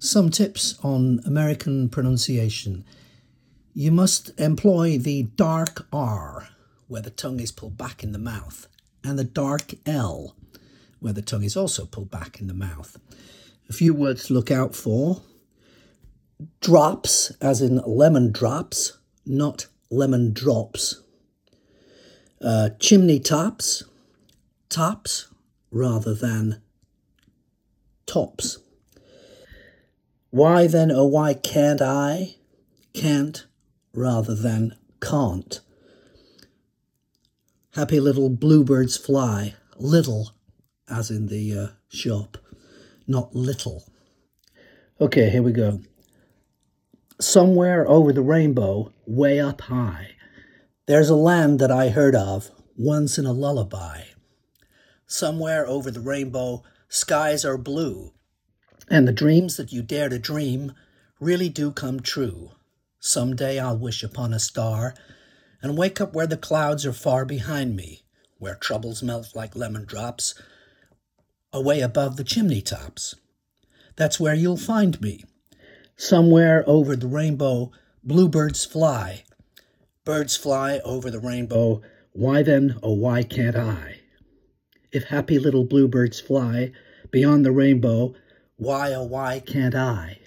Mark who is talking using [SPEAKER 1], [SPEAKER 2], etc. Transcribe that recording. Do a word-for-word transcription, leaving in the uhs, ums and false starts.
[SPEAKER 1] Some tips on American pronunciation. You must employ the dark R, where the tongue is pulled back in the mouth, and the dark L, where the tongue is also pulled back in the mouth. A few words to look out for. Drops, as in lemon drops, not lemon drops. Uh, chimney tops, tops rather than tops. Why then, oh why can't I? Can't rather than can't. Happy little bluebirds fly. Little, as in the uh, shop, not little. Okay, here we go. Somewhere over the rainbow, way up high, there's a land that I heard of once in a lullaby. Somewhere over the rainbow, skies are blue, and the dreams that you dare to dream really do come true. Someday I'll wish upon a star and wake up where the clouds are far behind me, where troubles melt like lemon drops, away above the chimney tops. That's where you'll find me. Somewhere over the rainbow, bluebirds fly. Birds fly over the rainbow. Why then, oh why can't I? If happy little bluebirds fly beyond the rainbow, why, oh, why can't I?